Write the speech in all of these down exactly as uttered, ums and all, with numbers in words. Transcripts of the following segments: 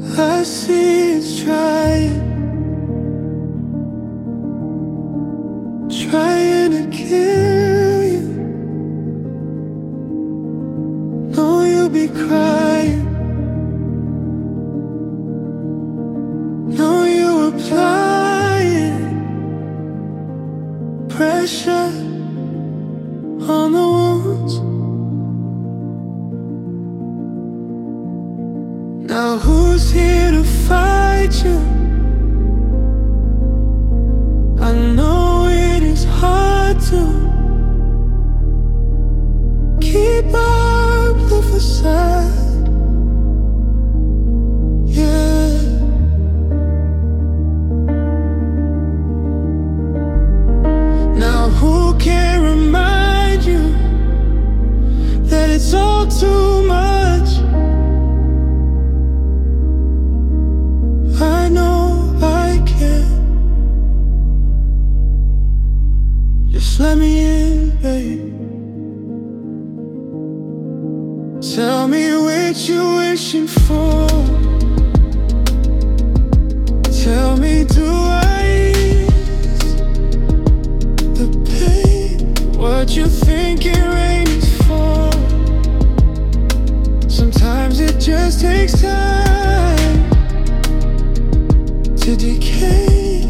I see it's trying, trying to kill you. Know you'll be crying, know you're applying pressure on the wounds. Now who's here to fight you? I know it is hard to keep up the facade, yeah. Now who can remind you that it's all too much? I know I can. Just let me in, babe. Tell me what you're wishing for. Tell me, do I ease the pain? What you think it rain is for? Sometimes it just takes time to decay.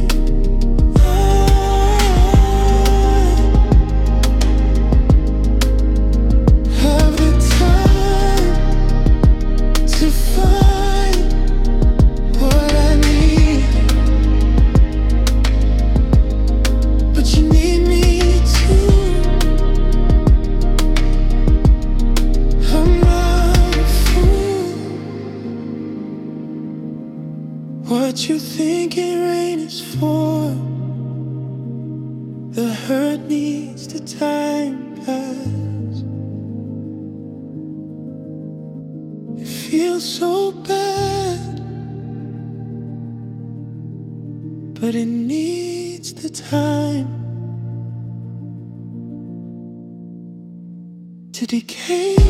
What you think it rain is for? The hurt needs the time pass. It feels so bad, but it needs the time to decay.